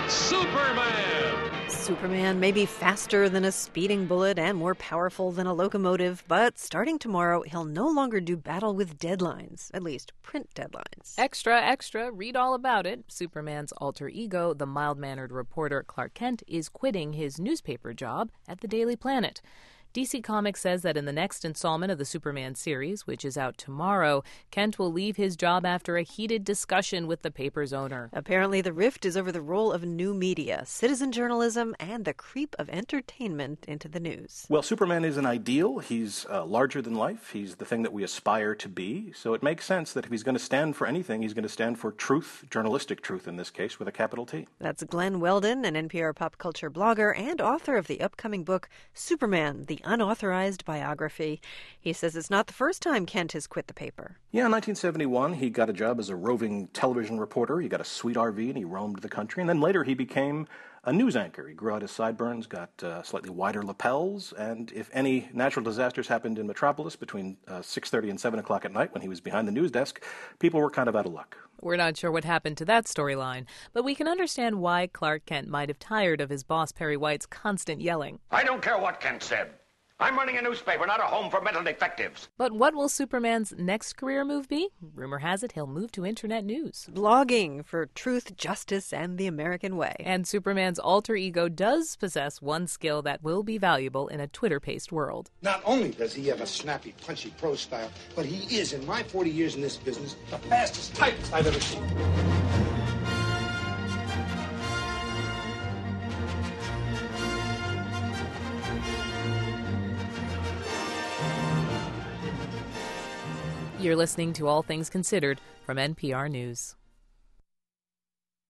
Superman! Superman may be faster than a speeding bullet and more powerful than a locomotive, but starting tomorrow, he'll no longer do battle with deadlines, at least print deadlines. Extra, extra, read all about it. Superman's alter ego, the mild-mannered reporter Clark Kent, is quitting his newspaper job at the Daily Planet. DC Comics says that in the next installment of the Superman series, which is out tomorrow, Kent will leave his job after a heated discussion with the paper's owner. Apparently, the rift is over the role of new media, citizen journalism, and the creep of entertainment into the news. Well, Superman is an ideal. He's larger than life. He's the thing that we aspire to be. So it makes sense that if he's going to stand for anything, he's going to stand for truth, journalistic truth in this case, with a capital T. That's Glenn Weldon, an NPR pop culture blogger and author of the upcoming book Superman, the Unauthorized Biography. He says it's not the first time Kent has quit the paper. Yeah, in 1971, he got a job as a roving television reporter. He got a sweet RV and he roamed the country. And then later he became a news anchor. He grew out his sideburns, got slightly wider lapels, and if any natural disasters happened in Metropolis between 6:30 and 7 o'clock at night when he was behind the news desk, people were kind of out of luck. We're not sure what happened to that storyline, but we can understand why Clark Kent might have tired of his boss Perry White's constant yelling. I don't care what Kent said. I'm running a newspaper, not a home for mental defectives. But what will Superman's next career move be? Rumor has it he'll move to internet news. Blogging for truth, justice, and the American way. And Superman's alter ego does possess one skill that will be valuable in a Twitter-paced world. Not only does he have a snappy, punchy prose style, but he is, in my 40 years in this business, the fastest typist I've ever seen. You're listening to All Things Considered from NPR News.